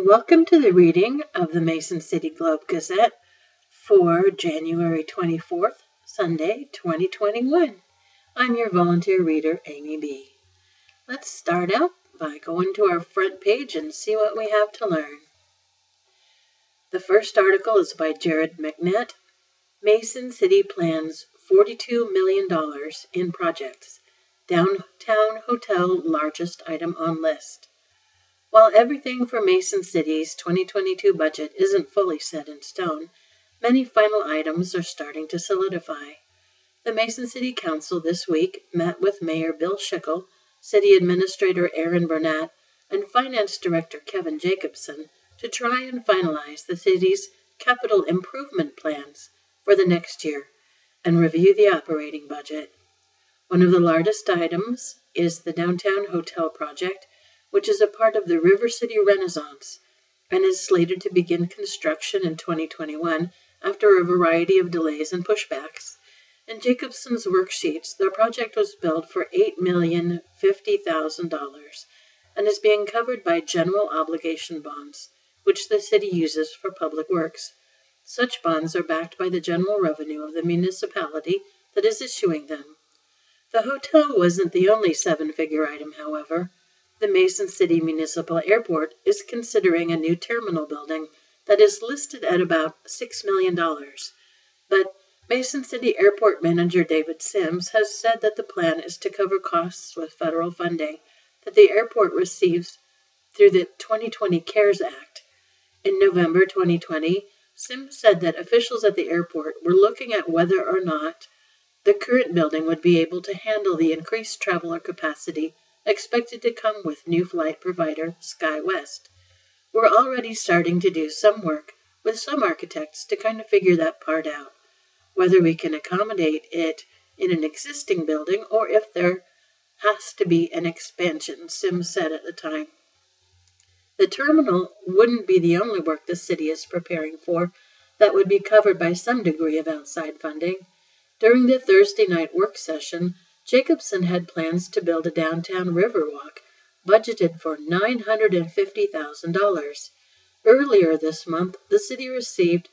Welcome to the reading of the Mason City Globe Gazette for January 24th, Sunday, 2021. I'm your volunteer reader, Amy B. Let's start out by going to our front page and see what we have to learn. The first article is by Jared McNett. Mason City plans $42 million in projects. Downtown hotel largest item on list. While everything for Mason City's 2022 budget isn't fully set in stone, many final items are starting to solidify. The Mason City Council this week met with Mayor Bill Schickel, City Administrator Aaron Burnett, and Finance Director Kevin Jacobson to try and finalize the city's capital improvement plans for the next year and review the operating budget. One of the largest items is the downtown hotel project, which is a part of the River City Renaissance and is slated to begin construction in 2021 after a variety of delays and pushbacks. In Jacobson's worksheets, the project was billed for $8,050,000 and is being covered by general obligation bonds, which the city uses for public works. Such bonds are backed by the general revenue of the municipality that is issuing them. The hotel wasn't the only seven-figure item, however. The Mason City Municipal Airport is considering a new terminal building that is listed at about $6 million. But Mason City Airport Manager David Sims has said that the plan is to cover costs with federal funding that the airport receives through the 2020 CARES Act. In November 2020, Sims said that officials at the airport were looking at whether or not the current building would be able to handle the increased traveler capacity expected to come with new flight provider SkyWest. We're already starting to do some work with some architects to kind of figure that part out, whether we can accommodate it in an existing building or if there has to be an expansion, Sims said at the time. The terminal wouldn't be the only work the city is preparing for that would be covered by some degree of outside funding. During the Thursday night work session, Jacobson had plans to build a downtown Riverwalk, budgeted for $950,000. Earlier this month, the city received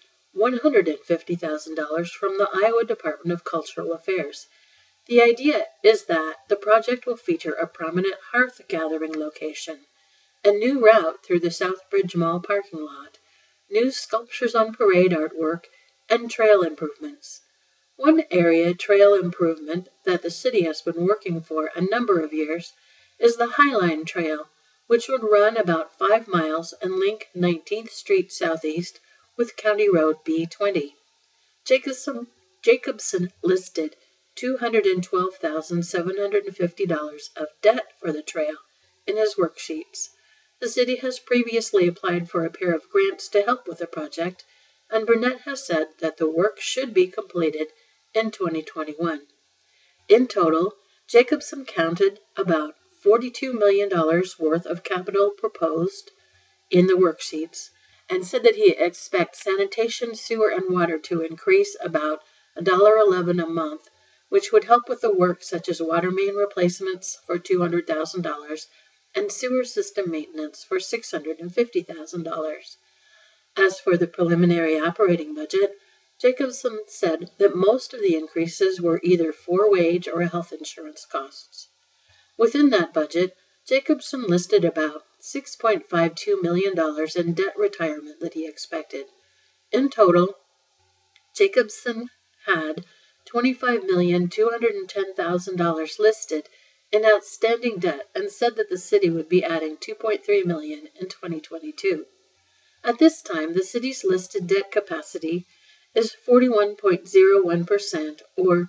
$150,000 from the Iowa Department of Cultural Affairs. The idea is that the project will feature a prominent hearth gathering location, a new route through the Southbridge Mall parking lot, new sculptures on parade artwork, and trail improvements. One area trail improvement that the city has been working for a number of years is the Highline Trail, which would run about 5 miles and link 19th Street Southeast with County Road B20. Jacobson listed $212,750 of debt for the trail in his worksheets. The city has previously applied for a pair of grants to help with the project, and Burnett has said that the work should be completed in 2021. In total, Jacobson counted about $42 million worth of capital proposed in the worksheets and said that he expects sanitation, sewer, and water to increase about $1.11 a month, which would help with the work such as water main replacements for $200,000 and sewer system maintenance for $650,000. As for the preliminary operating budget, Jacobson said that most of the increases were either for wage or health insurance costs. Within that budget, Jacobson listed about $6.52 million in debt retirement that he expected. In total, Jacobson had $25,210,000 listed in outstanding debt and said that the city would be adding $2.3 million in 2022. At this time, the city's listed debt capacity is 41.01%, or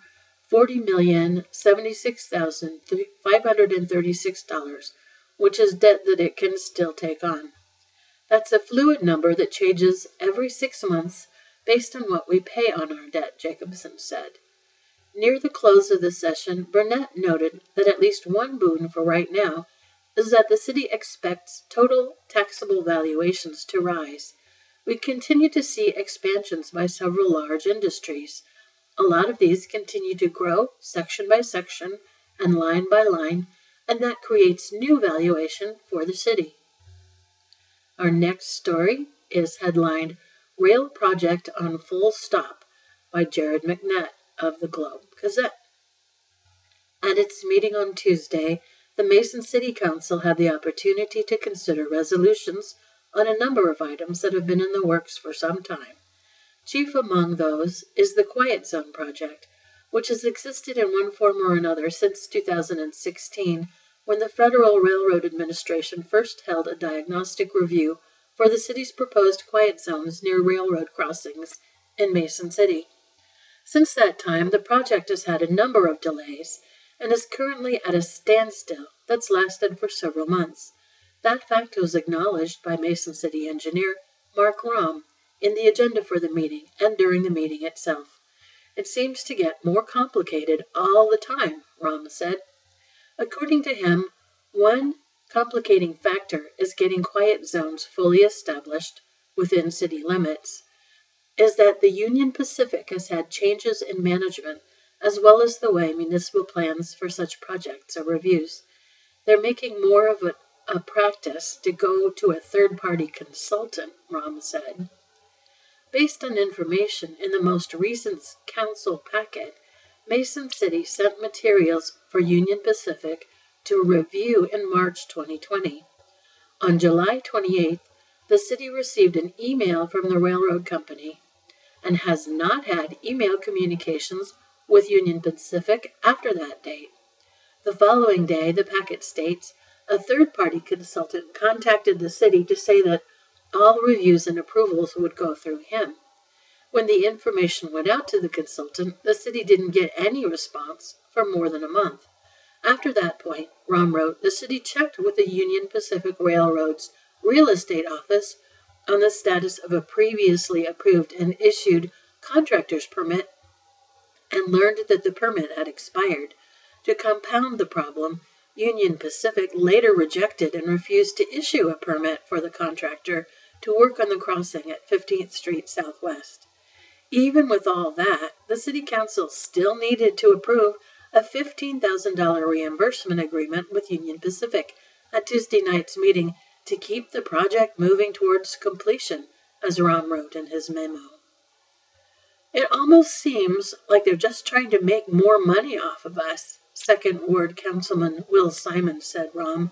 $40,076,536, which is debt that it can still take on. That's a fluid number that changes every 6 months based on what we pay on our debt, Jacobson said. Near the close of the session, Burnett noted that at least one boon for right now is that the city expects total taxable valuations to rise. We continue to see expansions by several large industries. A lot of these continue to grow section by section and line by line, and that creates new valuation for the city. Our next story is headlined Rail Project on Full Stop by Jared McNett of the Globe Gazette. At its meeting on Tuesday, the Mason City Council had the opportunity to consider resolutions on a number of items that have been in the works for some time. Chief among those is the Quiet Zone Project, which has existed in one form or another since 2016, when the Federal Railroad Administration first held a diagnostic review for the city's proposed quiet zones near railroad crossings in Mason City. Since that time, the project has had a number of delays and is currently at a standstill that's lasted for several months. That fact was acknowledged by Mason City engineer Mark Rahm in the agenda for the meeting and during the meeting itself. It seems to get more complicated all the time, Rahm said. According to him, one complicating factor is getting quiet zones fully established within city limits, is that the Union Pacific has had changes in management as well as the way municipal plans for such projects are reviewed. They're making more of a practice to go to a third-party consultant, Rahm said. Based on information in the most recent council packet, Mason City sent materials for Union Pacific to review in March 2020. On July 28th, the city received an email from the railroad company and has not had email communications with Union Pacific after that date. The following day, the packet states, a third-party consultant contacted the city to say that all reviews and approvals would go through him. When the information went out to the consultant, the city didn't get any response for more than a month. After that point, Rahm wrote, the city checked with the Union Pacific Railroad's real estate office on the status of a previously approved and issued contractor's permit and learned that the permit had expired. To compound the problem, Union Pacific later rejected and refused to issue a permit for the contractor to work on the crossing at 15th Street Southwest. Even with all that, the City Council still needed to approve a $15,000 reimbursement agreement with Union Pacific at Tuesday night's meeting to keep the project moving towards completion, as Rahm wrote in his memo. It almost seems like they're just trying to make more money off of us, Second Ward Councilman Will Simon said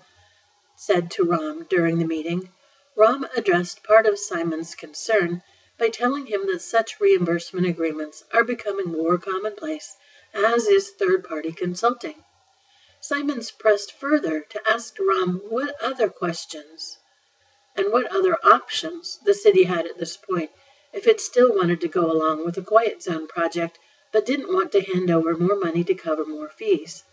to Rahm during the meeting. Rahm addressed part of Simon's concern by telling him that such reimbursement agreements are becoming more commonplace, as is third-party consulting. Simons pressed further to ask Rahm what other questions and what other options the city had at this point if it still wanted to go along with the Quiet Zone project but didn't want to hand over more money to cover more fees.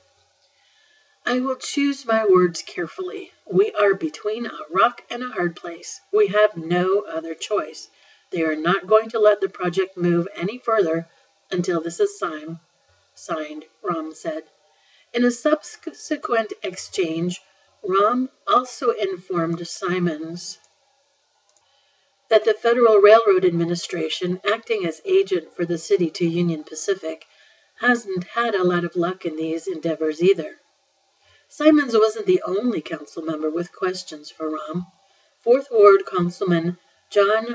I will choose my words carefully. We are between a rock and a hard place. We have no other choice. They are not going to let the project move any further until this is signed, Rahm said. In a subsequent exchange, Rahm also informed Simons that the Federal Railroad Administration, acting as agent for the city to Union Pacific, hasn't had a lot of luck in these endeavors either. Simons wasn't the only council member with questions for Rahm. Fourth Ward Councilman John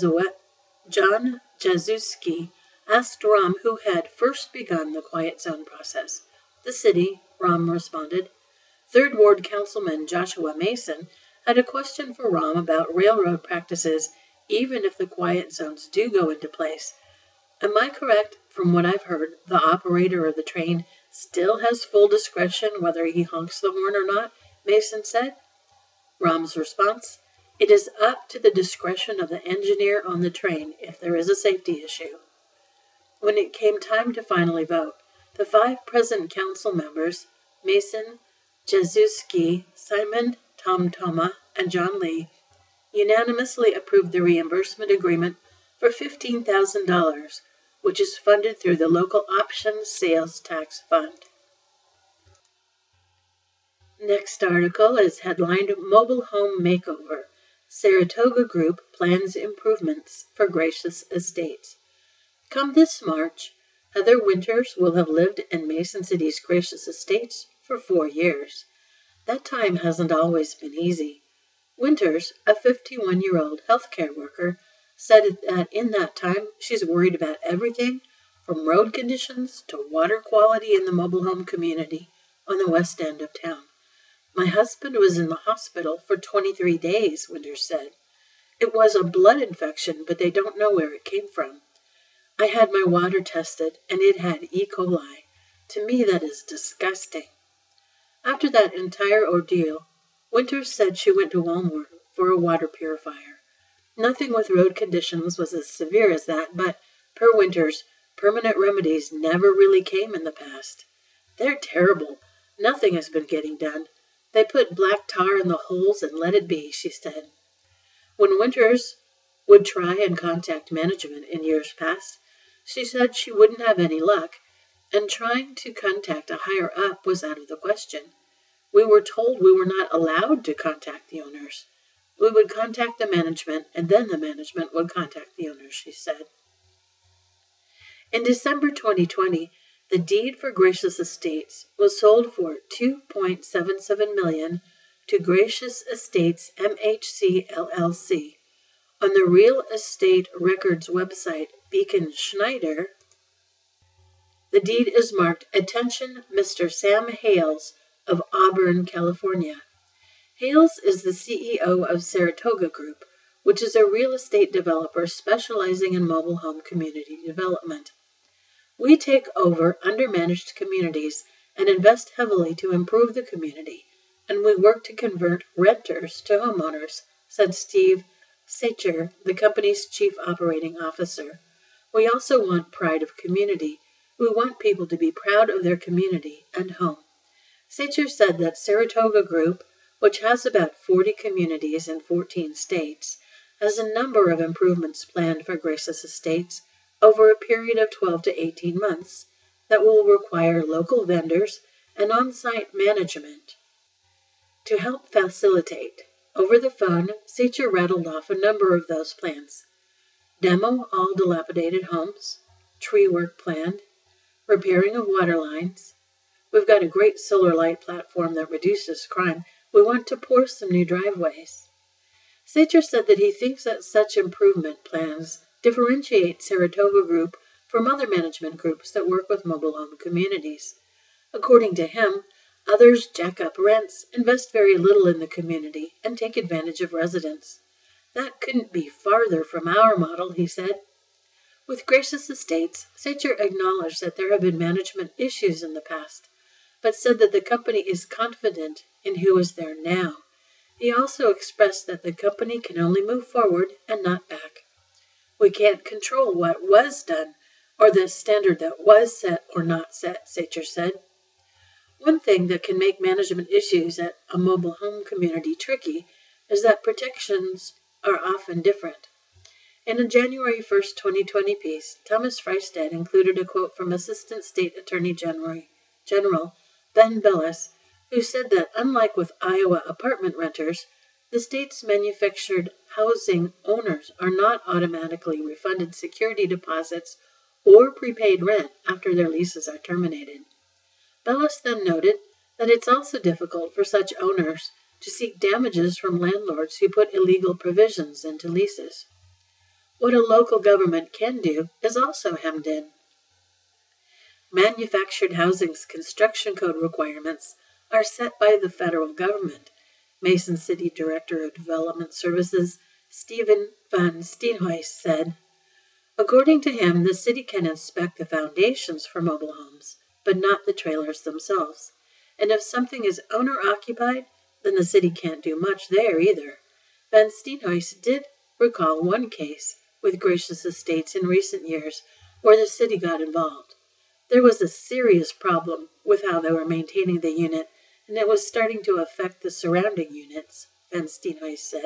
Jazuski asked Rahm who had first begun the Quiet Zone process. The city, Rahm responded. Third Ward Councilman Joshua Mason had a question for Rahm about railroad practices even if the quiet zones do go into place. Am I correct? From what I've heard, the operator of the train still has full discretion whether he honks the horn or not, Mason said. Rahm's response, it is up to the discretion of the engineer on the train if there is a safety issue. When it came time to finally vote, the 5 present council members, Mason, Jazuski, Simon, Tom Thoma, and John Lee, unanimously approved the reimbursement agreement for $15,000, which is funded through the local option sales tax fund. Next article is headlined Mobile Home Makeover. Saratoga Group plans improvements for Gracious Estates. Come this March, Heather Winters will have lived in Mason City's Gracious Estates for 4 years. That time hasn't always been easy. Winters, a 51-year-old healthcare worker, said that in that time she's worried about everything from road conditions to water quality in the mobile home community on the west end of town. My husband was in the hospital for 23 days, Winters said. It was a blood infection, but they don't know where it came from. I had my water tested, and it had E. coli. To me, that is disgusting. After that entire ordeal, Winters said she went to Walmart for a water purifier. Nothing with road conditions was as severe as that, but, per Winters, permanent remedies never really came in the past. They're terrible. Nothing has been getting done. They put black tar in the holes and let it be, she said. When Winters would try and contact management in years past, she said she wouldn't have any luck, and trying to contact a higher up was out of the question. We were told we were not allowed to contact the owners. We would contact the management, and then the management would contact the owners, she said. In December 2020, the deed for Gracious Estates was sold for $2.77 million to Gracious Estates MHC LLC. On the Real Estate Records website, Beacon Schneider, the deed is marked Attention Mr. Sam Hales of Auburn, California. Hales is the CEO of Saratoga Group, which is a real estate developer specializing in mobile home community development. We take over undermanaged communities and invest heavily to improve the community, and we work to convert renters to homeowners, said Steve Sacher, the company's chief operating officer. We also want pride of community. We want people to be proud of their community and home. Sacher said that Saratoga Group, which has about 40 communities in 14 states, has a number of improvements planned for Gracious Estates over a period of 12 to 18 months that will require local vendors and on-site management to help facilitate. Over the phone, Sacher rattled off a number of those plans. Demo all dilapidated homes, tree work planned, repairing of water lines. We've got a great solar light platform that reduces crime. We want to pour some new driveways. Sacher said that he thinks that such improvement plans differentiate Saratoga Group from other management groups that work with mobile home communities. According to him, others jack up rents, invest very little in the community, and take advantage of residents. That couldn't be farther from our model, he said. With Gracious Estates, Sacher acknowledged that there have been management issues in the past, but said that the company is confident in who is there now. He also expressed that the company can only move forward and not back. We can't control what was done or the standard that was set or not set, Sacher said. One thing that can make management issues at a mobile home community tricky is that protections are often different. In a January 1, 2020 piece, Thomas Freistad included a quote from Assistant State Attorney General Ben Bellis, who said that unlike with Iowa apartment renters, the state's manufactured housing owners are not automatically refunded security deposits or prepaid rent after their leases are terminated. Bellis then noted that it's also difficult for such owners to seek damages from landlords who put illegal provisions into leases. What a local government can do is also hemmed in. Manufactured housing's construction code requirements are set by the federal government, Mason City Director of Development Services Stephen Van Steenhuis said. According to him, the city can inspect the foundations for mobile homes, but not the trailers themselves. And if something is owner-occupied, then the city can't do much there either. Van Steenhuis did recall one case with Gracious Estates in recent years where the city got involved. There was a serious problem with how they were maintaining the unit, and it was starting to affect the surrounding units, Van Steenhuis said.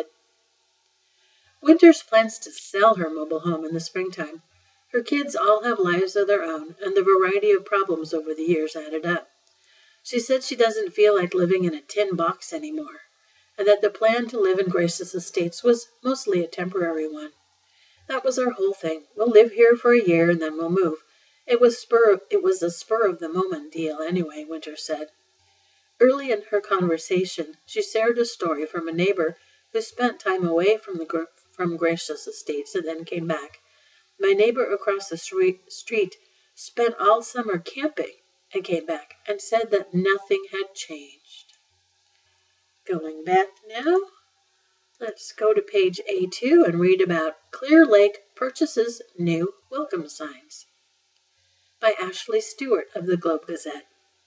Winters plans to sell her mobile home in the springtime. Her kids all have lives of their own, and the variety of problems over the years added up. She said she doesn't feel like living in a tin box anymore, and that the plan to live in Gracious Estates was mostly a temporary one. That was our whole thing. We'll live here for a year and then we'll move. It was a spur-of-the-moment deal anyway, Winters said. Early in her conversation, she shared a story from a neighbor who spent time away from Gracious Estates and then came back. My neighbor across the street spent all summer camping and came back and said that nothing had changed. Going back now, let's go to page A2 and read about Clear Lake purchases new welcome signs by Ashley Stewart of the Globe Gazette.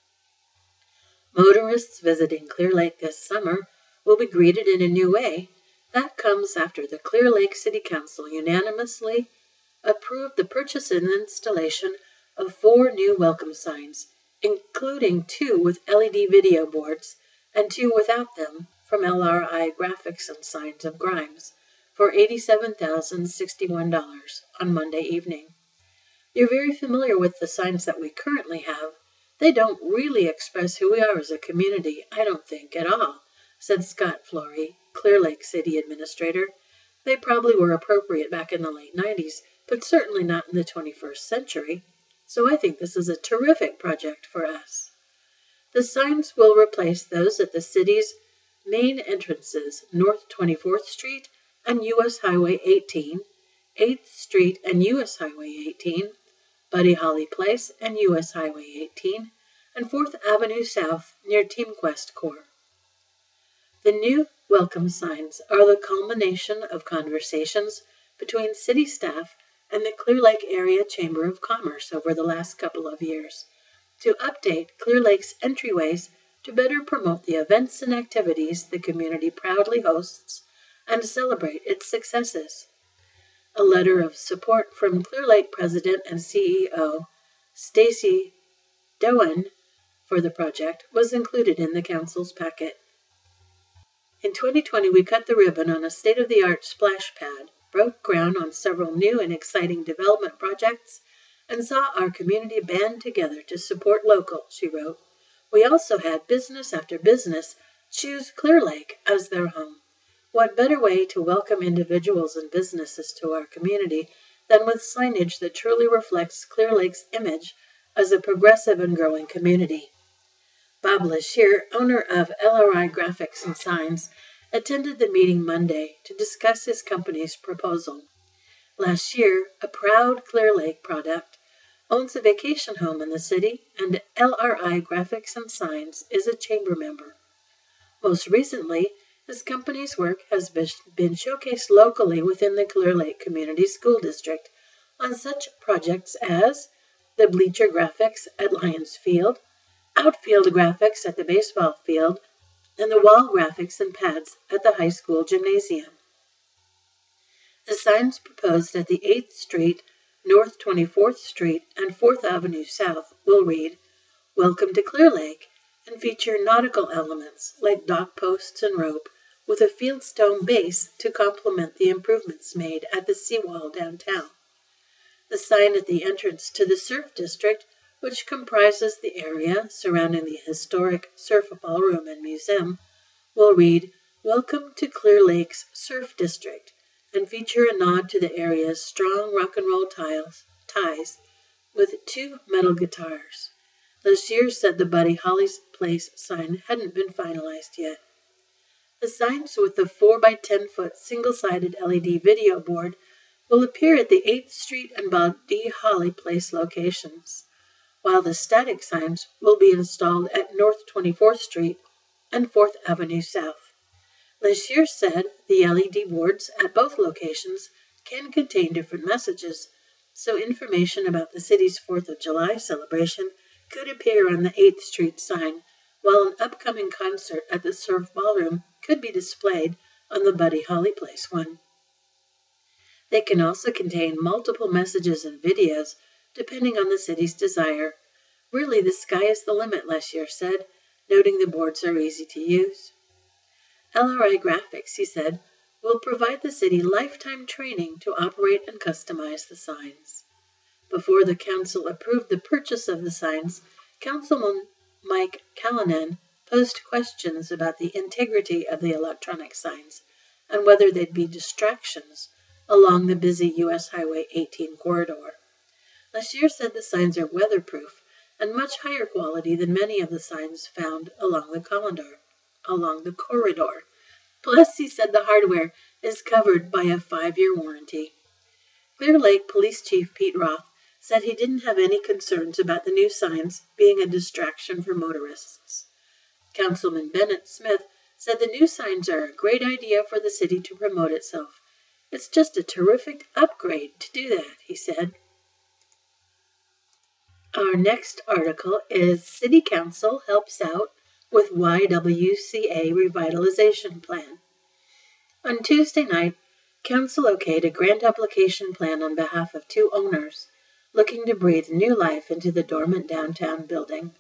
Motorists visiting Clear Lake this summer will be greeted in a new way. That comes after the Clear Lake City Council unanimously approved the purchase and installation of 4 new welcome signs, including 2 with LED video boards and 2 without them from LRI Graphics and Signs of Grimes for $87,061 on Monday evening. You're very familiar with the signs that we currently have. They don't really express who we are as a community, I don't think, at all, said Scott Flory, Clear Lake City Administrator. They probably were appropriate back in the late 90s, but certainly not in the 21st century. So I think this is a terrific project for us. The signs will replace those at the city's main entrances, North 24th Street and U.S. Highway 18, 8th Street and U.S. Highway 18, Buddy Holly Place and U.S. Highway 18, and 4th Avenue South near Team Quest Corps. The new welcome signs are the culmination of conversations between city staff and the Clear Lake Area Chamber of Commerce over the last couple of years to update Clear Lake's entryways to better promote the events and activities the community proudly hosts and celebrate its successes. A letter of support from Clear Lake President and CEO Stacy Doan for the project was included in the council's packet. In 2020, we cut the ribbon on a state-of-the-art splash pad, broke ground on several new and exciting development projects, and saw our community band together to support local, she wrote. We also had business after business choose Clear Lake as their home. What better way to welcome individuals and businesses to our community than with signage that truly reflects Clear Lake's image as a progressive and growing community. Bob Lashir, owner of LRI Graphics and Signs, attended the meeting Monday to discuss his company's proposal. Lashir, a proud Clear Lake product, owns a vacation home in the city, and LRI Graphics and Signs is a chamber member. Most recently, his company's work has been showcased locally within the Clear Lake Community School District on such projects as the bleacher graphics at Lions Field, outfield graphics at the baseball field, and the wall graphics and pads at the high school gymnasium. The signs proposed at the 8th Street, North 24th Street, and 4th Avenue South will read, "Welcome to Clear Lake," and feature nautical elements like dock posts and rope, with a fieldstone base to complement the improvements made at the seawall downtown. The sign at the entrance to the Surf District, which comprises the area surrounding the historic Surf Ballroom and Museum, will read, "Welcome to Clear Lake's Surf District," and feature a nod to the area's strong rock and roll ties with 2 metal guitars. Lashir said the Buddy Holly's Place sign hadn't been finalized yet. The signs with the 4x10-foot single-sided LED video board will appear at the 8th Street and Buddy Holly Place locations, while the static signs will be installed at North 24th Street and 4th Avenue South. Lashir said the LED boards at both locations can contain different messages, so information about the city's 4th of July celebration could appear on the 8th Street sign, while an upcoming concert at the Surf Ballroom could be displayed on the Buddy Holly Place one. They can also contain multiple messages and videos, depending on the city's desire. Really, the sky is the limit, Lashir said, noting the boards are easy to use. LRI Graphics, he said, will provide the city lifetime training to operate and customize the signs. Before the council approved the purchase of the signs, Councilman Mike Callanan posed questions about the integrity of the electronic signs and whether they'd be distractions along the busy U.S. Highway 18 corridor. Lashir said the signs are weatherproof and much higher quality than many of the signs found along the corridor. Plus, he said the hardware is covered by a 5-year warranty. Clear Lake Police Chief Pete Roth said he didn't have any concerns about the new signs being a distraction for motorists. Councilman Bennett Smith said the new signs are a great idea for the city to promote itself. It's just a terrific upgrade to do that, he said. Our next article is City Council helps out with YWCA revitalization plan. On Tuesday night, Council okayed a grant application plan on behalf of 2 owners looking to breathe new life into the dormant downtown building.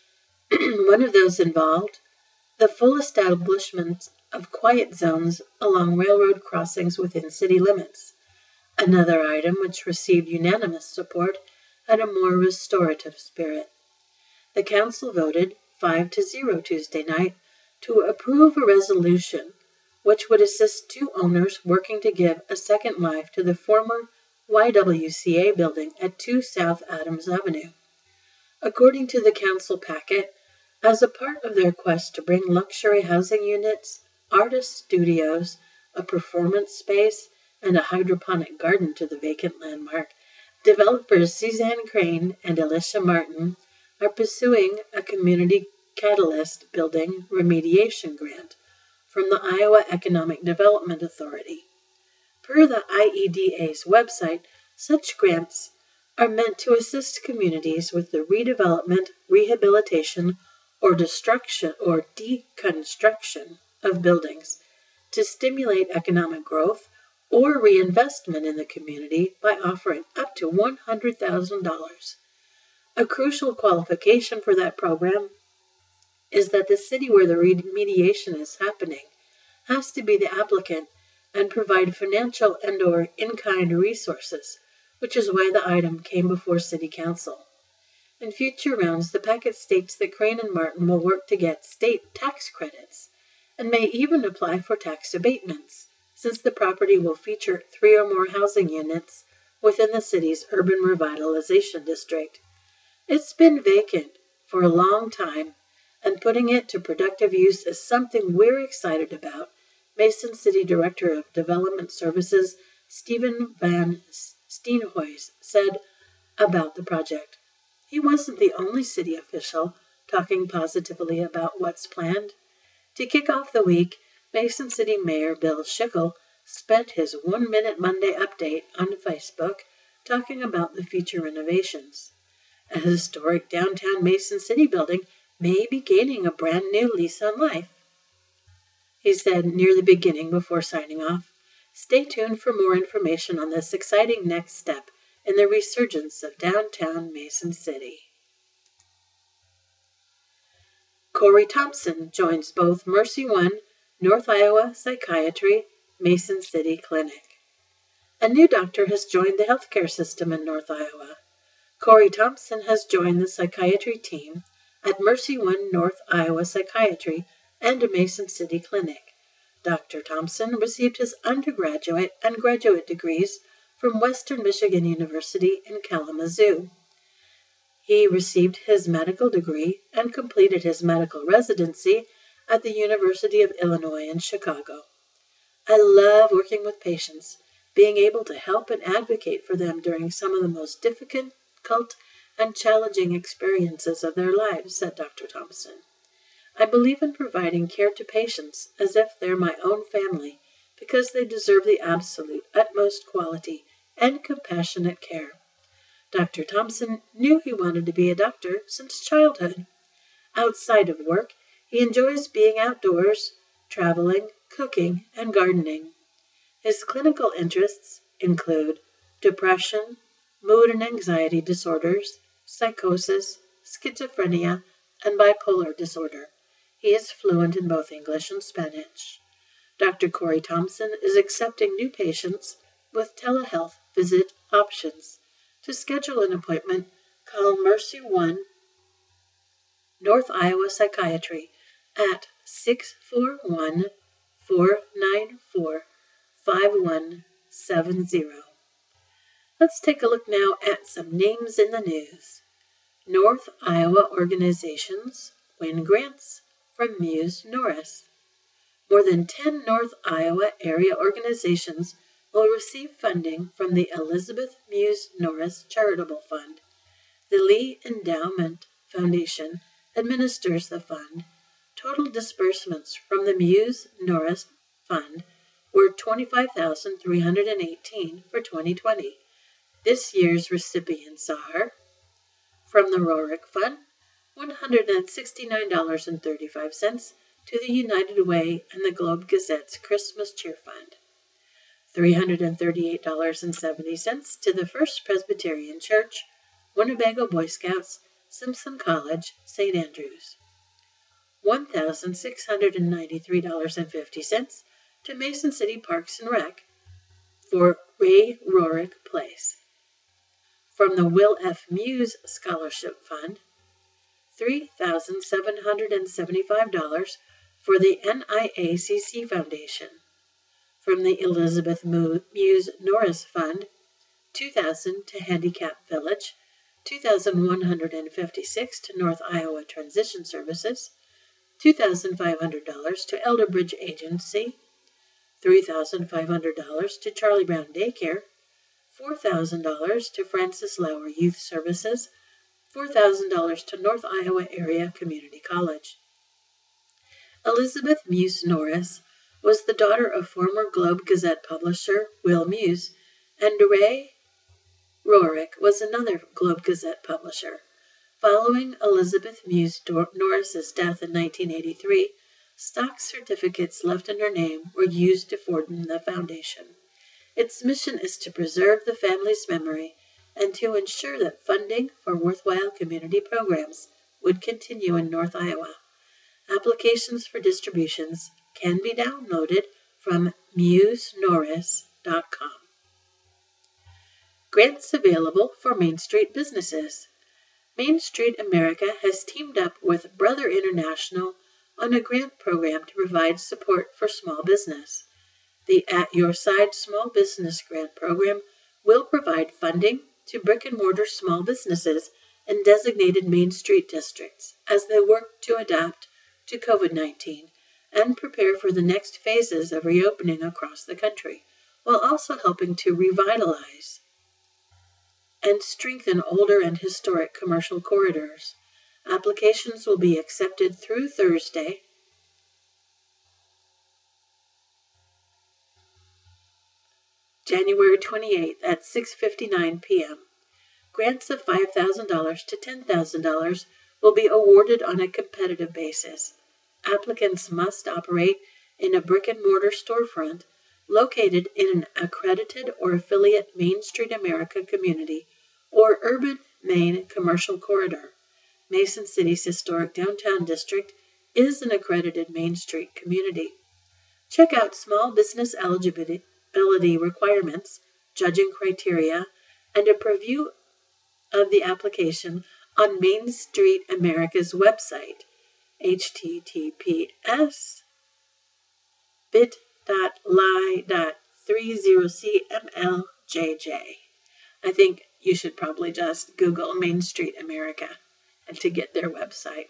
One of those involved the full establishment of quiet zones along railroad crossings within city limits. Another item which received unanimous support had a more restorative spirit. The council voted 5-0 Tuesday night to approve a resolution which would assist 2 owners working to give a second life to the former YWCA building at 2 South Adams Avenue. According to the council packet, as a part of their quest to bring luxury housing units, artist studios, a performance space, and a hydroponic garden to the vacant landmark, developers Suzanne Crane and Alicia Martin are pursuing a Community Catalyst Building Remediation Grant from the Iowa Economic Development Authority. Per the IEDA's website, such grants are meant to assist communities with the redevelopment, rehabilitation, or destruction or deconstruction of buildings to stimulate economic growth or reinvestment in the community by offering up to $100,000. A crucial qualification for that program is that the city where the remediation is happening has to be the applicant and provide financial and/or in-kind resources, which is why the item came before City Council. In future rounds, the packet states that Crane and Martin will work to get state tax credits and may even apply for tax abatements, since the property will feature 3 or more housing units within the city's urban revitalization district. It's been vacant for a long time, and putting it to productive use is something we're excited about, Mason City Director of Development Services Stephen Van Steenhuis said about the project. He wasn't the only city official talking positively about what's planned. To kick off the week, Mason City Mayor Bill Schickel spent his 1-minute Monday update on Facebook talking about the future renovations. A historic downtown Mason City building may be gaining a brand new lease on life, he said near the beginning before signing off. Stay tuned for more information on this exciting next step in the resurgence of downtown Mason City. Corey Thompson joins both Mercy One, North Iowa Psychiatry, Mason City Clinic. A new doctor has joined the healthcare system in North Iowa. Corey Thompson has joined the psychiatry team at Mercy One North Iowa Psychiatry and Mason City Clinic. Dr. Thompson received his undergraduate and graduate degrees from Western Michigan University in Kalamazoo. He received his medical degree and completed his medical residency at the University of Illinois in Chicago. I love working with patients, being able to help and advocate for them during some of the most difficult and challenging experiences of their lives, said Dr. Thompson. I believe in providing care to patients as if they're my own family, because they deserve the absolute utmost quality and compassionate care. Dr. Thompson knew he wanted to be a doctor since childhood. Outside of work, he enjoys being outdoors, traveling, cooking, and gardening. His clinical interests include depression, mood and anxiety disorders, psychosis, schizophrenia, and bipolar disorder. He is fluent in both English and Spanish. Dr. Corey Thompson is accepting new patients with telehealth visit options. To schedule an appointment, call Mercy One North Iowa Psychiatry at 641-494-5170. Let's take a look now at some names in the news. North Iowa organizations win grants from Muse Norris. More than 10 North Iowa area organizations will receive funding from the Elizabeth Muse Norris Charitable Fund. The Lee Endowment Foundation administers the fund. Total disbursements from the Muse Norris Fund were $25,318 for 2020. This year's recipients are: from the Rorick Fund, $169.35 to the United Way and the Globe Gazette's Christmas Cheer Fund, $338.70 to the First Presbyterian Church, Winnebago Boy Scouts, Simpson College, St. Andrews, $1,693.50 to Mason City Parks and Rec for Ray Rorick Place. From the Will F. Muse Scholarship Fund, $3,775 for the NIACC Foundation. From the Elizabeth Muse Norris Fund, $2,000 to Handicap Village, $2,156 to North Iowa Transition Services, $2,500 to Elder Bridge Agency, $3,500 to Charlie Brown Daycare, $4,000 to Francis Lauer Youth Services, $4,000 to North Iowa Area Community College. Elizabeth Muse Norris was the daughter of former Globe Gazette publisher Will Muse, and Ray Rorick was another Globe Gazette publisher. Following Elizabeth Muse Norris's death in 1983, stock certificates left in her name were used to form the foundation. Its mission is to preserve the family's memory and to ensure that funding for worthwhile community programs would continue in North Iowa. Applications for distributions can be downloaded from musenorris.com. Grants available for Main Street businesses. Main Street America has teamed up with Brother International on a grant program to provide support for small business. The At Your Side Small Business Grant Program will provide funding to brick-and-mortar small businesses in designated Main Street districts as they work to adapt to COVID-19 and prepare for the next phases of reopening across the country, while also helping to revitalize and strengthen older and historic commercial corridors. Applications will be accepted through Thursday, January 28th at 6:59 p.m. Grants of $5,000 to $10,000 will be awarded on a competitive basis. Applicants must operate in a brick-and-mortar storefront located in an accredited or affiliate Main Street America community or urban Main commercial corridor. Mason City's historic downtown district is an accredited Main Street community. Check out small business eligibility requirements, judging criteria, and a preview of the application on Main Street America's website, https://bit.ly.30cmljj. I think you should probably just Google Main Street America and to get their website.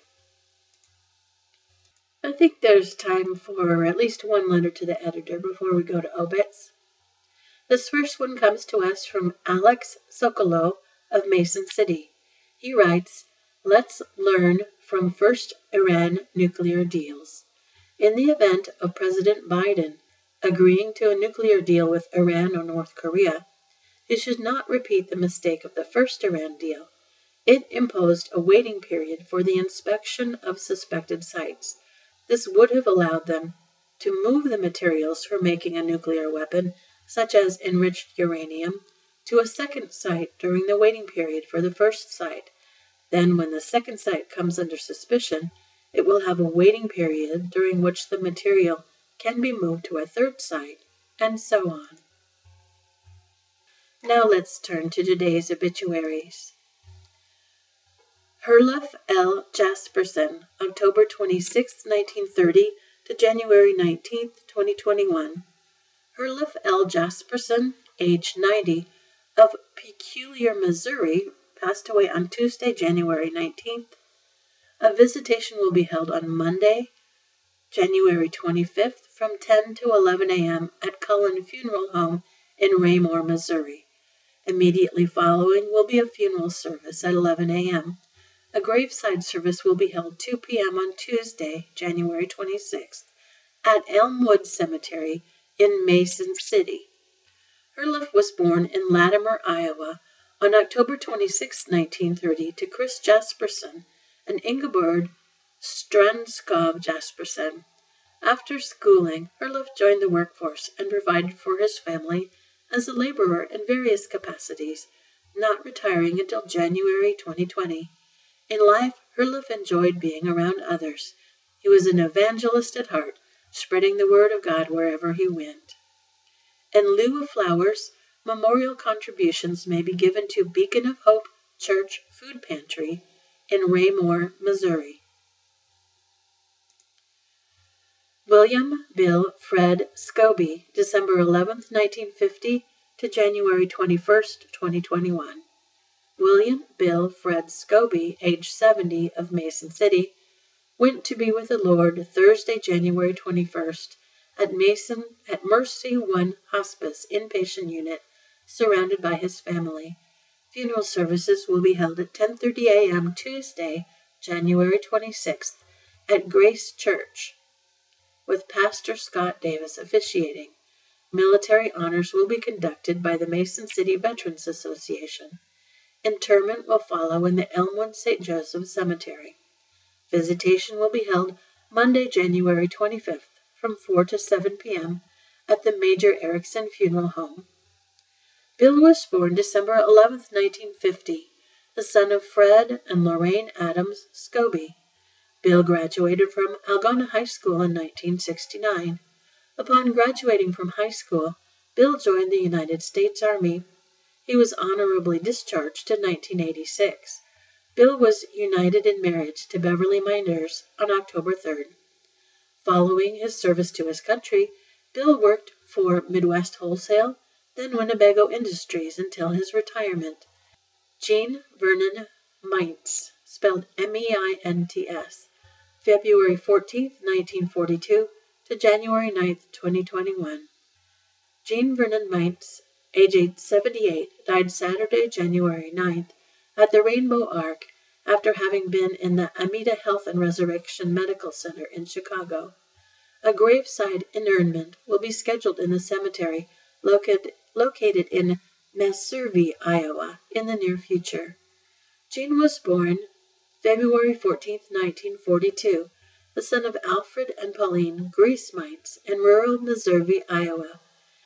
I think there's time for at least one letter to the editor before we go to obits. This first one comes to us from Alex Sokolow of Mason City. He writes, "Let's learn from first Iran nuclear deals. In the event of President Biden agreeing to a nuclear deal with Iran or North Korea, he should not repeat the mistake of the first Iran deal. It imposed a waiting period for the inspection of suspected sites. This would have allowed them to move the materials for making a nuclear weapon, such as enriched uranium, to a second site during the waiting period for the first site. Then, when the second site comes under suspicion, it will have a waiting period during which the material can be moved to a third site, and so on." Now let's turn to today's obituaries. Herluf L. Jasperson, October 26, 1930 to January 19, 2021. Herluf L. Jasperson, age 90, of Peculiar, Missouri, passed away on Tuesday, January 19th. A visitation will be held on Monday, January 25th from 10 to 11 a.m. at Cullen Funeral Home in Raymore, Missouri. Immediately following will be a funeral service at 11 a.m. A graveside service will be held 2 p.m. on Tuesday, January 26th, at Elmwood Cemetery in Mason City. Herluf was born in Latimer, Iowa, on October 26, 1930, to Chris Jasperson and Ingeborg Strandskov Jasperson. After schooling, Herluf joined the workforce and provided for his family as a laborer in various capacities, not retiring until January 2020. In life, Herluf enjoyed being around others. He was an evangelist at heart, spreading the word of God wherever he went. In lieu of flowers, memorial contributions may be given to Beacon of Hope Church Food Pantry in Raymore, Missouri. William Bill Fred Scobie, December 11, 1950 to January 21, 2021. William Bill Fred Scobie, age 70, of Mason City, went to be with the Lord Thursday, January 21st, at Mercy One Hospice Inpatient Unit, surrounded by his family. Funeral services will be held at 10:30 a.m. Tuesday, January 26th, at Grace Church, with Pastor Scott Davis officiating. Military honors will be conducted by the Mason City Veterans Association. Interment will follow in the Elmwood St. Joseph Cemetery. Visitation will be held Monday, January 25th, from 4 to 7 p.m. at the Major Erickson Funeral Home. Bill was born December 11, 1950, the son of Fred and Lorraine Adams Scobie. Bill graduated from Algona High School in 1969. Upon graduating from high school, Bill joined the United States Army. He was honorably discharged in 1986. Bill was united in marriage to Beverly Minders on October 3rd. Following his service to his country, Bill worked for Midwest Wholesale, then Winnebago Industries until his retirement. Jean Vernon Mintz, spelled M-E-I-N-T-S, February 14, 1942 to January 9, 2021. Jean Vernon Mintz, age 78, died Saturday, January 9th, at the Rainbow Ark after having been in the Amita Health and Resurrection Medical Center in Chicago. A graveside interment will be scheduled in the cemetery located in Meservey, Iowa, in the near future. Jean was born February 14, 1942, the son of Alfred and Pauline Grease Mintz in rural Meservey, Iowa.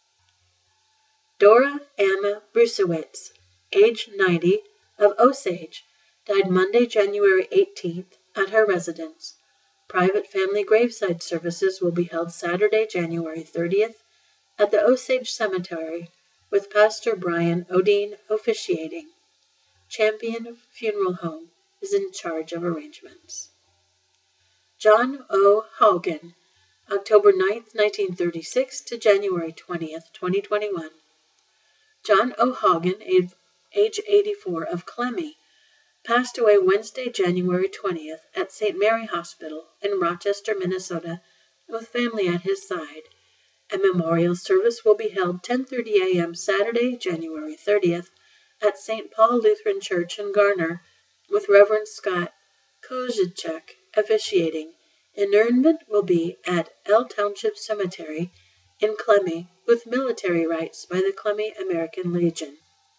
Dora Anna Brusewitz, age 90, of Osage, died Monday, January 18th, at her residence. Private family graveside services will be held Saturday, January 30th, at the Osage Cemetery, with Pastor Brian Odine officiating. Champion Funeral Home is in charge of arrangements. John O. Haugen, October 9th, 1936 to January 20th, 2021. John O. Haugen, age 84, of Clemmy, passed away Wednesday, January 20th, at St. Mary Hospital in Rochester, Minnesota, with family at his side. A memorial service will be held 10:30 a.m. Saturday, January 30th, at St. Paul Lutheran Church in Garner, with Reverend Scott Kozicek officiating. Interment will be at L Township Cemetery in Clemmy, with military rites by the Clemmy American Legion.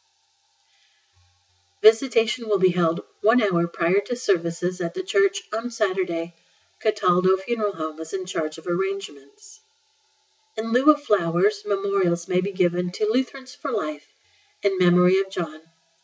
Visitation will be held 1 hour prior to services at the church on Saturday. Cataldo Funeral Home is in charge of arrangements. In lieu of flowers, memorials may be given to Lutherans for Life in memory of John.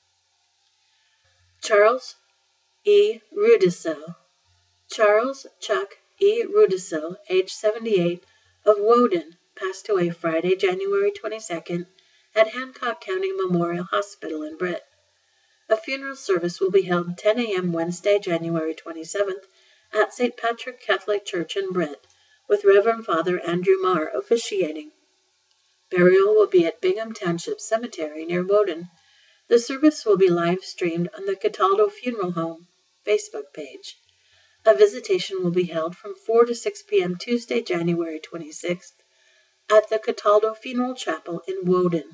Charles E. Rudisil. Charles Chuck E. Rudisil, age 78, of Woden, passed away Friday, January 22nd, at Hancock County Memorial Hospital in Britt. A funeral service will be held 10 a.m. Wednesday, January 27th, at St. Patrick Catholic Church in Britt, with Reverend Father Andrew Marr officiating. Burial will be at Bingham Township Cemetery near Woden. The service will be live streamed on the Cataldo Funeral Home Facebook page. A visitation will be held from 4 to 6 p.m. Tuesday, January 26th at the Cataldo Funeral Chapel in Woden.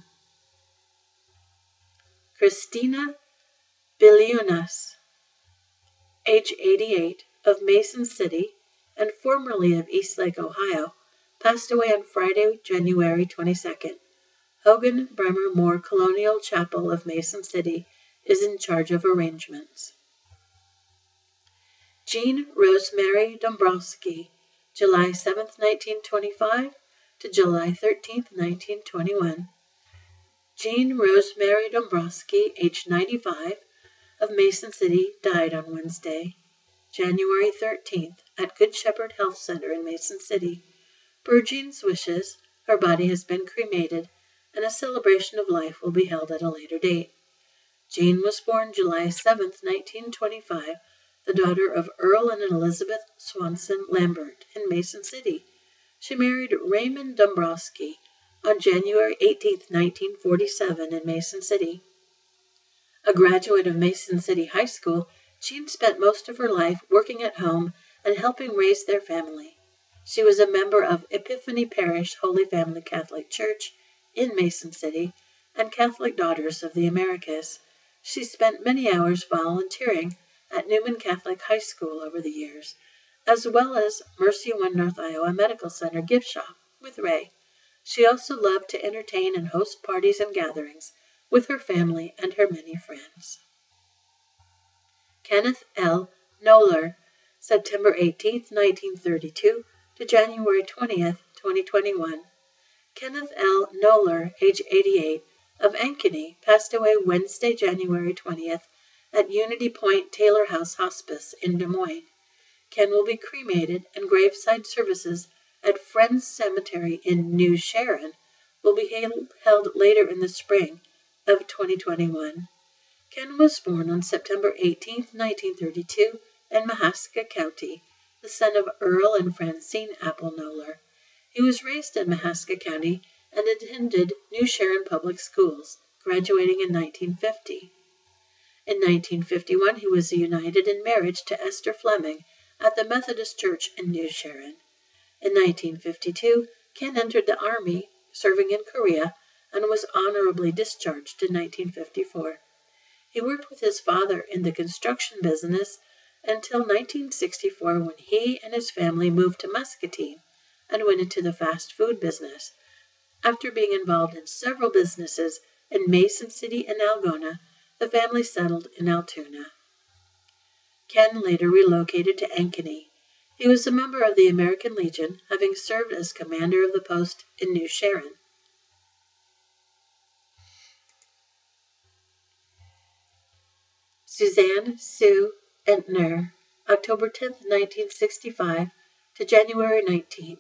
Christina Biliunas, age 88, of Mason City and formerly of Eastlake, Ohio, passed away on Friday, January 22nd. Hogan Bremer Moore Colonial Chapel of Mason City is in charge of arrangements. Jean Rosemary Dombrowski, July 7, 1925 to July 13, 1921. Jean Rosemary Dombrowski, age 95, of Mason City, died on Wednesday, January 13th, at Good Shepherd Health Center in Mason City. Per Jean's wishes, her body has been cremated, and a celebration of life will be held at a later date. Jean was born July 7, 1925, the daughter of Earl and Elizabeth Swanson Lambert in Mason City. She married Raymond Dombrowski on January 18, 1947 in Mason City. A graduate of Mason City High School, Jean spent most of her life working at home and helping raise their family. She was a member of Epiphany Parish Holy Family Catholic Church in Mason City and Catholic Daughters of the Americas. She spent many hours volunteering at Newman Catholic High School over the years, as well as Mercy One North Iowa Medical Center gift shop with Ray. She also loved to entertain and host parties and gatherings with her family and her many friends. Kenneth L. Knoller, September 18, 1932 to January 20, 2021. Kenneth L. Knoller, age 88, of Ankeny, passed away Wednesday, January 20th at Unity Point Taylor House Hospice in Des Moines. Ken will be cremated, and graveside services at Friends Cemetery in New Sharon will be held later in the spring of 2021. Ken was born on September 18, 1932, in Mahaska County, the son of Earl and Francine Apple Knoller. He was raised in Mahaska County and attended New Sharon Public Schools, graduating in 1950. In 1951, he was united in marriage to Esther Fleming at the Methodist Church in New Sharon. In 1952, Ken entered the Army, serving in Korea, and was honorably discharged in 1954. He worked with his father in the construction business until 1964, when he and his family moved to Muscatine and went into the fast food business. After being involved in several businesses in Mason City and Algona, the family settled in Altoona. Ken later relocated to Ankeny. He was a member of the American Legion, having served as commander of the post in New Sharon. Suzanne Sue Entner, October 10, 1965 to January 19th.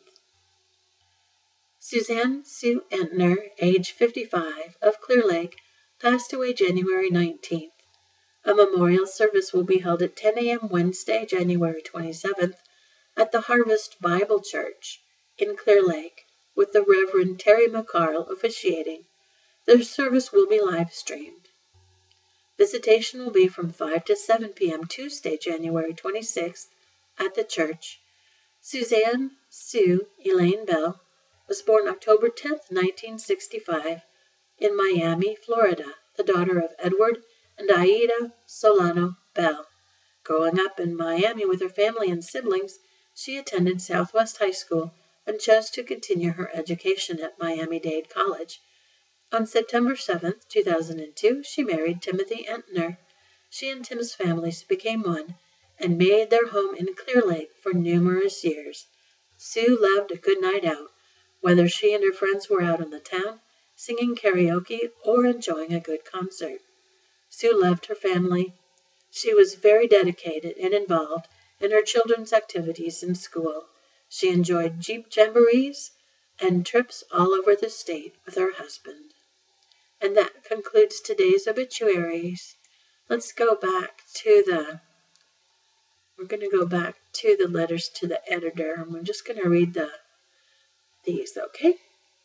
Suzanne Sue Entner, age 55, of Clear Lake, passed away January 19th. A memorial service will be held at 10 a.m. Wednesday, January 27th, at the Harvest Bible Church in Clear Lake, with the Reverend Terry McCarl officiating. The service will be live-streamed. Visitation will be from 5 to 7 p.m. Tuesday, January 26th, at the church. Suzanne Sue Elaine Bell was born October 10, 1965, in Miami, Florida, the daughter of Edward and Aida Solano Bell. Growing up in Miami with her family and siblings, she attended Southwest High School and chose to continue her education at Miami-Dade College. On September 7, 2002, she married Timothy Entner. She and Tim's families became one and made their home in Clear Lake for numerous years. Sue loved a good night out, whether she and her friends were out in the town, singing karaoke, or enjoying a good concert. Sue loved her family. She was very dedicated and involved in her children's activities in school. She enjoyed Jeep jamborees and trips all over the state with her husband. And that concludes today's obituaries. Let's go back to we're going to go back to the letters to the editor, and we're just going to read these, okay?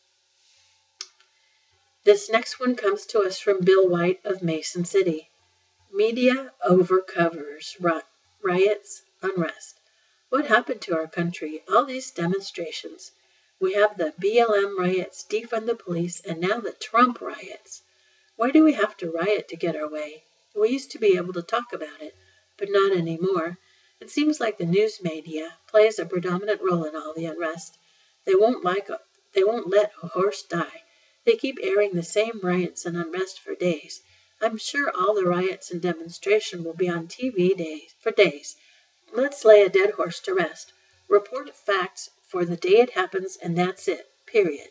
This next one comes to us from Bill White of Mason City. Media over covers riots, unrest. What happened to our country? All these demonstrations. We have the BLM riots, defund the police, and now the Trump riots. Why do we have to riot to get our way? We used to be able to talk about it, but not anymore. It seems like the news media plays a predominant role in all the unrest. They won't let a horse die. They keep airing the same riots and unrest for days. I'm sure all the riots and demonstration will be on TV for days. Let's lay a dead horse to rest. Report facts for the day it happens, and that's it. Period.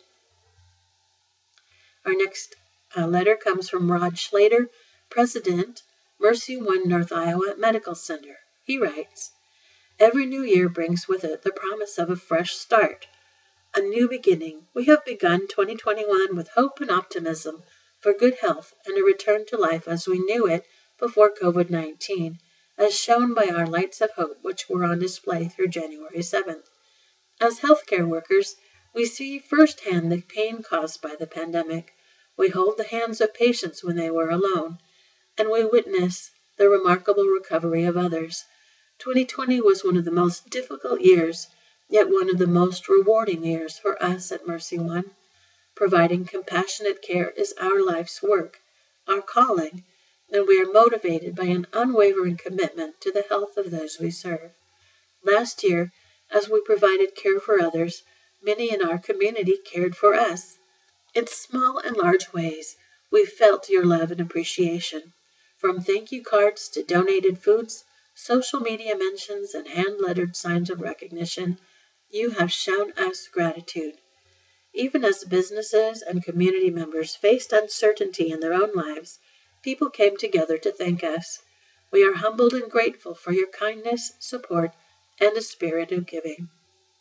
Our next letter comes from Rod Schlater, President, Mercy One North Iowa Medical Center. He writes, "Every new year brings with it the promise of a fresh start, a new beginning. We have begun 2021 with hope and optimism for good health and a return to life as we knew it before COVID-19, as shown by our lights of hope which were on display through January 7th. As healthcare workers, we see firsthand the pain caused by the pandemic. We hold the hands of patients when they were alone, and we witness the remarkable recovery of others. 2020 was one of the most difficult years, yet one of the most rewarding years for us at Mercy One. Providing compassionate care is our life's work, our calling, and we are motivated by an unwavering commitment to the health of those we serve. Last year, as we provided care for others, many in our community cared for us. In small and large ways, we felt your love and appreciation. From thank you cards to donated foods, social media mentions, and hand-lettered signs of recognition, you have shown us gratitude. Even as businesses and community members faced uncertainty in their own lives, people came together to thank us. We are humbled and grateful for your kindness, support, and a spirit of giving.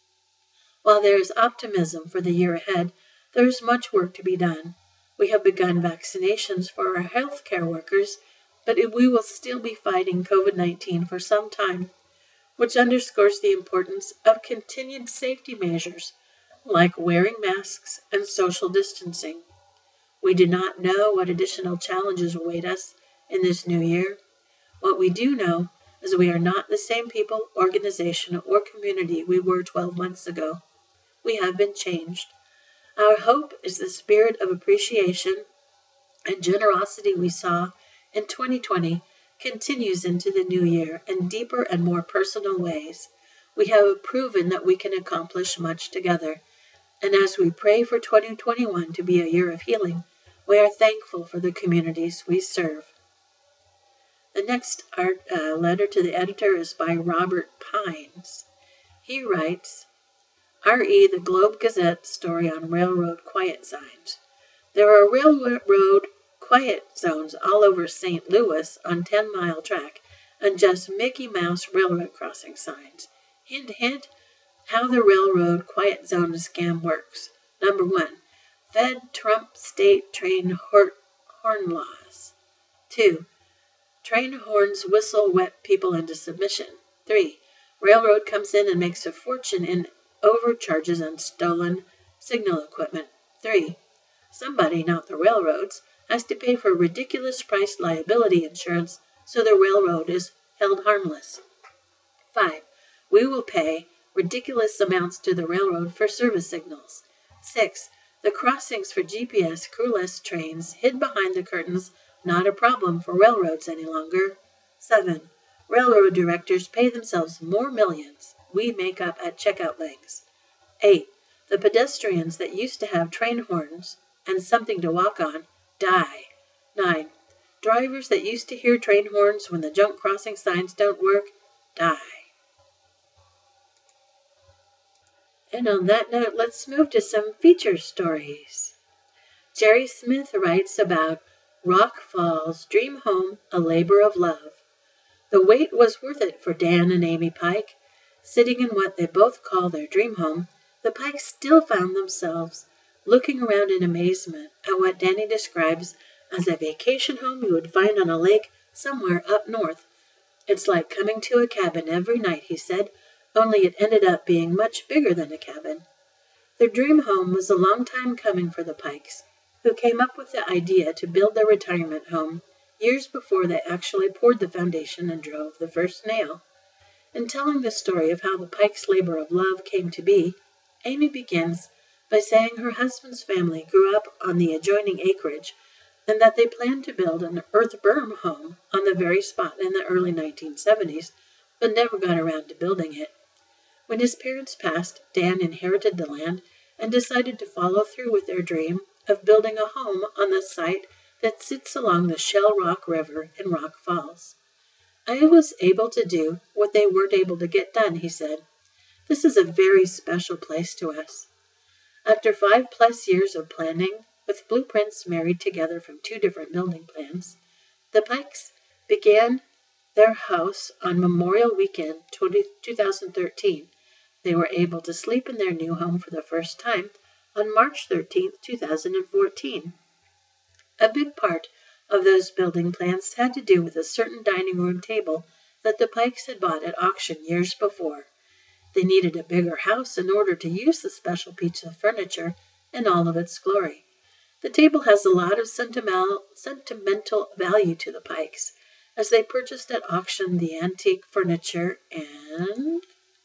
While there is optimism for the year ahead, there is much work to be done. We have begun vaccinations for our healthcare workers, but we will still be fighting COVID-19 for some time, which underscores the importance of continued safety measures like wearing masks and social distancing. We do not know what additional challenges await us in this new year. What we do know is we are not the same people, organization, or community we were 12 months ago. We have been changed. Our hope is the spirit of appreciation and generosity we saw in 2020 continues into the new year in deeper and more personal ways. We have proven that we can accomplish much together. And as we pray for 2021 to be a year of healing, we are thankful for the communities we serve." The next letter to the editor is by Robert Pines. He writes, R.E. the Globe Gazette story on railroad quiet signs. There are railroad quiet zones all over St. Louis on 10-mile track and just Mickey Mouse railroad crossing signs. Hint, hint, how the railroad quiet zone scam works. Number 1, Fed Trump state train horn laws. 2, train horns whistle wet people into submission. 3, railroad comes in and makes a fortune in overcharges on stolen signal equipment. 3, somebody, not the railroads, has to pay for ridiculous priced liability insurance so the railroad is held harmless. 5, we will pay ridiculous amounts to the railroad for service signals. 6, the crossings for GPS crewless trains hid behind the curtains not a problem for railroads any longer. 7, railroad directors pay themselves more millions we make up at checkout legs. 8, the pedestrians that used to have train horns and something to walk on die. 9, drivers that used to hear train horns when the junk crossing signs don't work die. And on that note, let's move to some feature stories. Jerry Smith writes about Rock Falls Dream Home, a Labor of Love. The wait was worth it for Dan and Amy Pike. Sitting in what they both call their dream home, the Pikes still found themselves looking around in amazement at what Danny describes as a vacation home you would find on a lake somewhere up north. It's like coming to a cabin every night, he said, only it ended up being much bigger than a cabin. Their dream home was a long time coming for the Pikes, who came up with the idea to build their retirement home years before they actually poured the foundation and drove the first nail. In telling the story of how the Pikes' labor of love came to be, Amy begins by saying her husband's family grew up on the adjoining acreage and that they planned to build an earth berm home on the very spot in the early 1970s, but never got around to building it. When his parents passed, Dan inherited the land and decided to follow through with their dream of building a home on the site that sits along the Shell Rock River in Rock Falls. I was able to do what they weren't able to get done, he said. This is a very special place to us. After 5+ years of planning, with blueprints married together from 2 different building plans, the Pikes began their house on Memorial Weekend 2013. They were able to sleep in their new home for the first time on March 13, 2014. A big part of those building plans had to do with a certain dining room table that the Pikes had bought at auction years before. They needed a bigger house in order to use the special piece of furniture in all of its glory. The table has a lot of sentimental value to the Pikes, as they purchased at auction the antique furniture and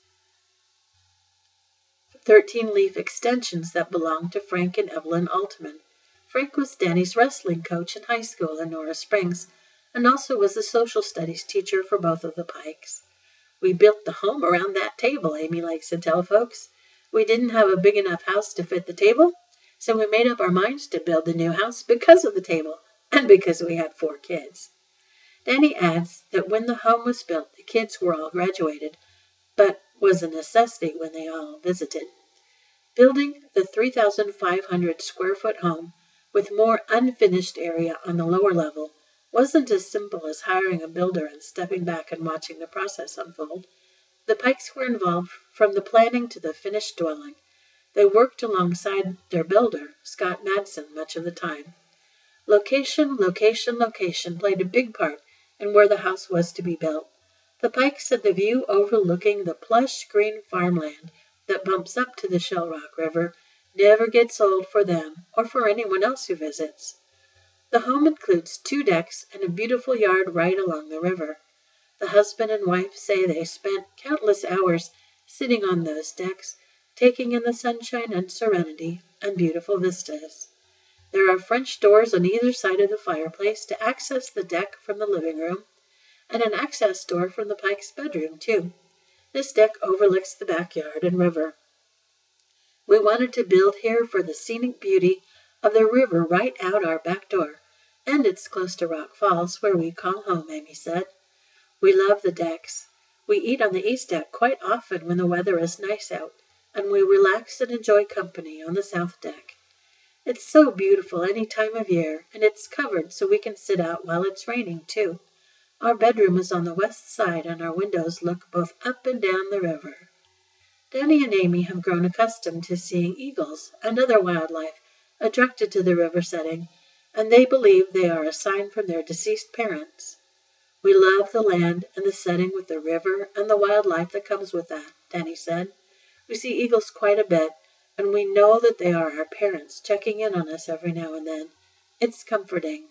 13-leaf extensions that belonged to Frank and Evelyn Altman. Frank was Danny's wrestling coach in high school in Nora Springs, and also was the social studies teacher for both of the Pikes. We built the home around that table, Amy likes to tell folks. We didn't have a big enough house to fit the table, so we made up our minds to build the new house because of the table, and because we had 4 kids. Danny adds that when the home was built, the kids were all graduated, but was a necessity when they all visited. Building the 3,500 square foot home with more unfinished area on the lower level wasn't as simple as hiring a builder and stepping back and watching the process unfold. The Pikes were involved from the planning to the finished dwelling. They worked alongside their builder, Scott Madsen, much of the time. Location played a big part in where the house was to be built. The Pikes had the view overlooking the plush green farmland that bumps up to the Shell Rock River never gets old for them or for anyone else who visits. The home includes 2 decks and a beautiful yard right along the river. The husband and wife say they spent countless hours sitting on those decks, taking in the sunshine and serenity and beautiful vistas. There are French doors on either side of the fireplace to access the deck from the living room, and an access door from the Pikes' bedroom, too. This deck overlooks the backyard and river. We wanted to build here for the scenic beauty of the river right out our back door, and it's close to Rock Falls, where we call home, Amy said. We love the decks. We eat on the east deck quite often when the weather is nice out, and we relax and enjoy company on the south deck. It's so beautiful any time of year, and it's covered so we can sit out while it's raining, too. Our bedroom is on the west side, and our windows look both up and down the river. Danny and Amy have grown accustomed to seeing eagles and other wildlife attracted to the river setting, and they believe they are a sign from their deceased parents. We love the land and the setting with the river and the wildlife that comes with that, Danny said. We see eagles quite a bit, and we know that they are our parents checking in on us every now and then. It's comforting.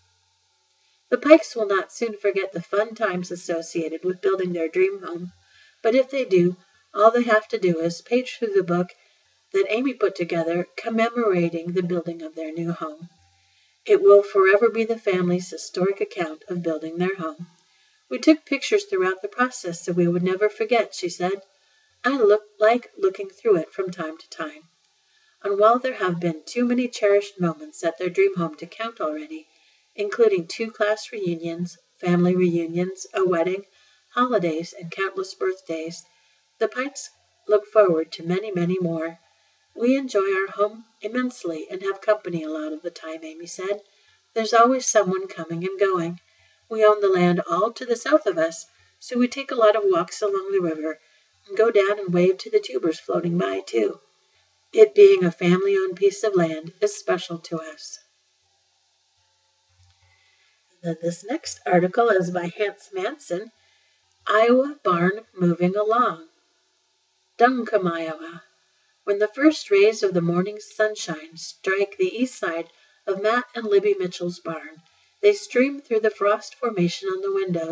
The Pikes will not soon forget the fun times associated with building their dream home, but if they do, all they have to do is page through the book that Amy put together commemorating the building of their new home. It will forever be the family's historic account of building their home. We took pictures throughout the process so we would never forget, she said. I like looking through it from time to time. And while there have been too many cherished moments at their dream home to count already, including 2 class reunions, family reunions, a wedding, holidays, and countless birthdays, the Pikes look forward to many, many more. We enjoy our home immensely and have company a lot of the time, Amy said. There's always someone coming and going. We own the land all to the south of us, so we take a lot of walks along the river and go down and wave to the tubers floating by, too. It being a family-owned piece of land is special to us. This next article is by Hans Manson, Iowa Barn Moving Along. Duncombe, Iowa. When the first rays of the morning sunshine strike the east side of Matt and Libby Mitchell's barn, they stream through the frost formation on the windows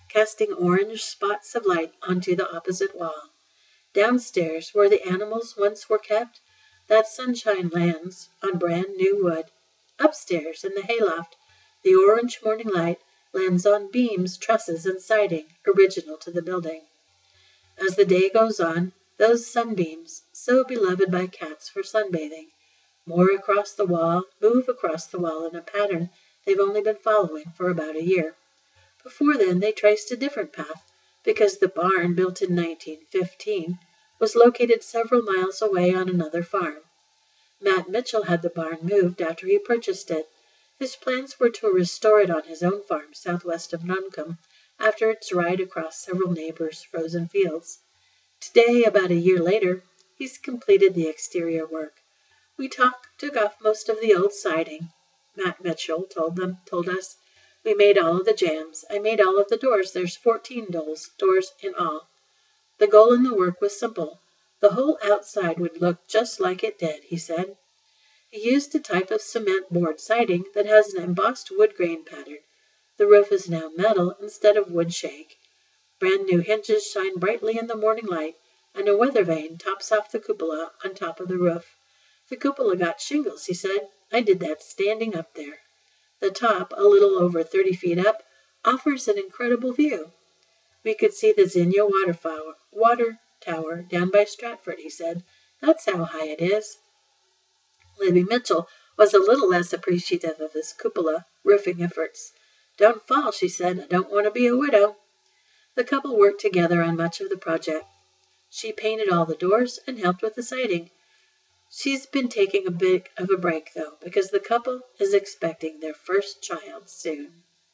casting orange spots of light onto the opposite wall. Downstairs, where the animals once were kept, that sunshine lands on brand new wood. Upstairs, in the hayloft, the orange morning light lands on beams, trusses, and siding original to the building. As the day goes on, those sunbeams, so beloved by cats for sunbathing, move across the wall in a pattern they've only been following for about a year. Before then, they traced a different path, because the barn, built in 1915, was located several miles away on another farm. Matt Mitchell had the barn moved after he purchased it. His plans were to restore it on his own farm southwest of Nuncomb after its ride across several neighbors' frozen fields. Today, about a year later, he's completed the exterior work. We took off most of the old siding, Matt Mitchell told us. We made all of the jambs. I made all of the doors. There's 14 doors in all. The goal in the work was simple. The whole outside would look just like it did, he said. He used a type of cement board siding that has an embossed wood grain pattern. The roof is now metal instead of wood shake. Brand new hinges shine brightly in the morning light, and a weather vane tops off the cupola on top of the roof. The cupola got shingles, he said. I did that standing up there. The top, a little over 30 feet up, offers an incredible view. We could see the Zinnia water tower down by Stratford, he said. That's how high it is. Libby Mitchell was a little less appreciative of his cupola roofing efforts. Don't fall, she said. I don't want to be a widow. The couple worked together on much of the project. She painted all the doors and helped with the siding. She's been taking a bit of a break, though, because the couple is expecting their first child soon.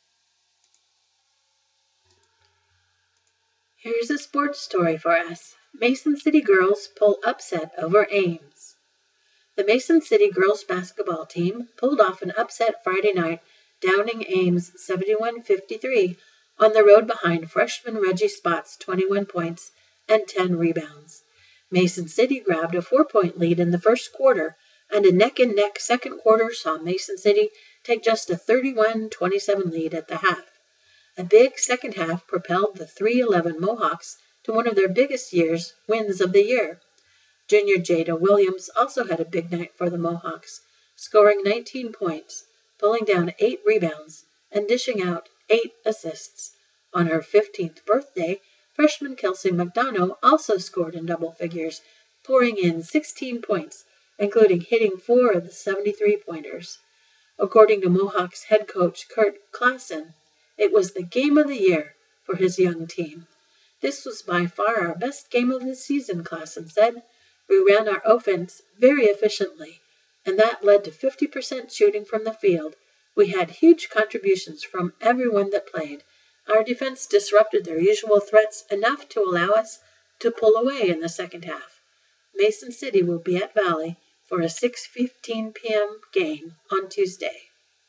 Here's a sports story for us. Mason City girls pull upset over Ames. The Mason City girls basketball team pulled off an upset Friday night, downing Ames 71-53 on the road behind freshman Reggie Spott's 21 points and 10 rebounds. Mason City grabbed a 4-point lead in the first quarter, and a neck-and-neck second quarter saw Mason City take just a 31-27 lead at the half. A big second half propelled the 3-11 Mohawks to one of their biggest wins of the year. Junior Jada Williams also had a big night for the Mohawks, scoring 19 points, pulling down 8 rebounds, and dishing out 8 assists. On her 15th birthday, freshman Kelsey McDonough also scored in double figures, pouring in 16 points, including hitting 4 of the 73-pointers. According to Mohawks head coach Kurt Klassen, it was the game of the year for his young team. This was by far our best game of the season, Klassen said. We ran our offense very efficiently, and that led to 50% shooting from the field. We had huge contributions from everyone that played. Our defense disrupted their usual threats enough to allow us to pull away in the second half. Mason City will be at Valley for a 6:15 p.m. game on Tuesday.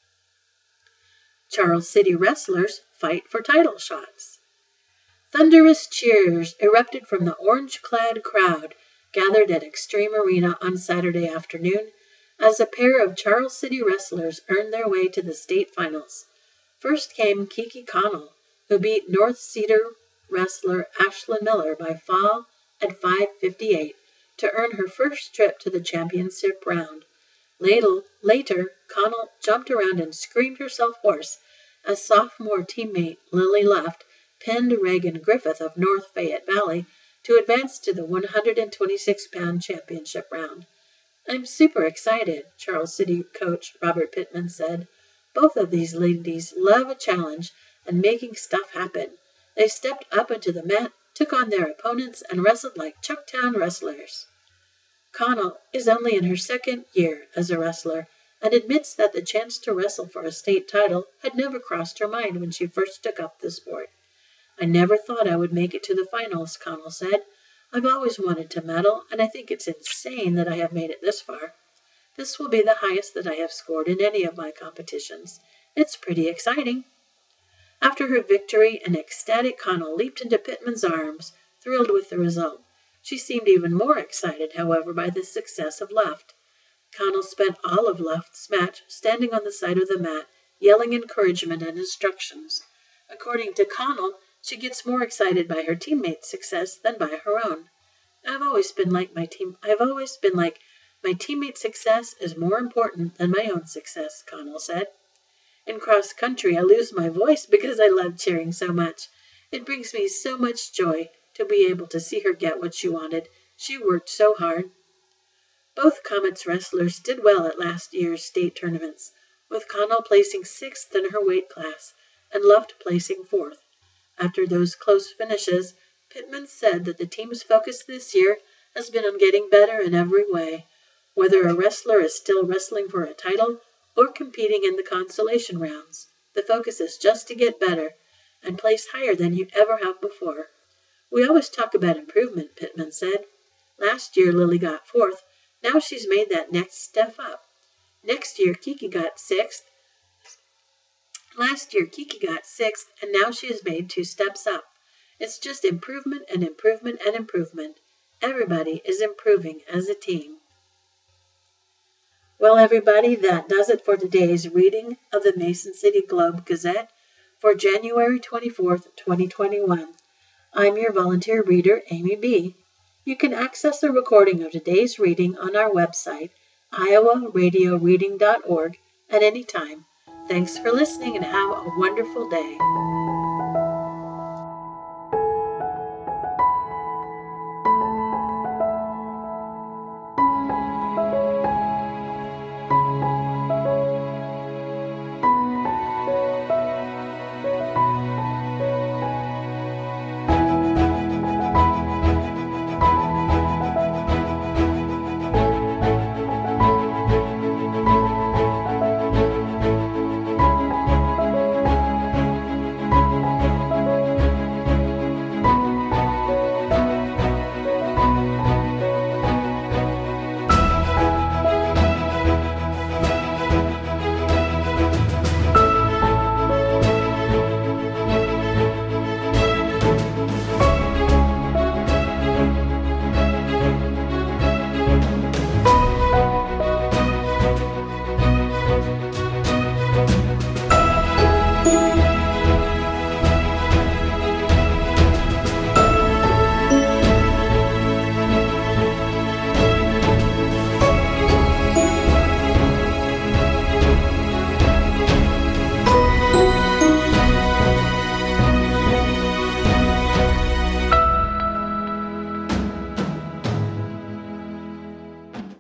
Charles City wrestlers fight for title shots. Thunderous cheers erupted from the orange-clad crowd gathered at Extreme Arena on Saturday afternoon as a pair of Charles City wrestlers earned their way to the state finals. First came Kiki Connell, who beat North Cedar wrestler Ashlyn Miller by fall at 5:58 to earn her first trip to the championship round. Later, Connell jumped around and screamed herself hoarse as sophomore teammate Lily Luft pinned Reagan Griffith of North Fayette Valley to advance to the 126-pound championship round. I'm super excited, Charles City coach Robert Pittman said. Both of these ladies love a challenge and making stuff happen. They stepped up into the mat, took on their opponents, and wrestled like Chucktown wrestlers. Connell is only in her second year as a wrestler and admits that the chance to wrestle for a state title had never crossed her mind when she first took up the sport. I never thought I would make it to the finals, Connell said. I've always wanted to medal, and I think it's insane that I have made it this far. This will be the highest that I have scored in any of my competitions. It's pretty exciting. After her victory, an ecstatic Connell leaped into Pittman's arms, thrilled with the result. She seemed even more excited, however, by the success of Luft. Connell spent all of Luft's match standing on the side of the mat, yelling encouragement and instructions. According to Connell, She gets more excited by her teammates' success than by her own. I've always been like my teammates' success is more important than my own success, Connell said. In cross country, I lose my voice because I love cheering so much. It brings me so much joy to be able to see her get what she wanted. She worked so hard. Both Comets wrestlers did well at last year's state tournaments, with Connell placing 6th in her weight class and Luft placing 4th. After those close finishes, Pittman said that the team's focus this year has been on getting better in every way, whether a wrestler is still wrestling for a title or competing in the consolation rounds. The focus is just to get better and place higher than you ever have before. We always talk about improvement, Pittman said. Last year Lily got 4th. Now she's made that next step up. Next year Kiki got 6th. Last year Kiki got 6th, and now she has made 2 steps up. It's just improvement and improvement and improvement. Everybody is improving as a team. Well, everybody, that does it for today's reading of the Mason City Globe Gazette for January 24th, 2021. I'm your volunteer reader, Amy B. You can access a recording of today's reading on our website, iowaradioreading.org, at any time. Thanks for listening and have a wonderful day.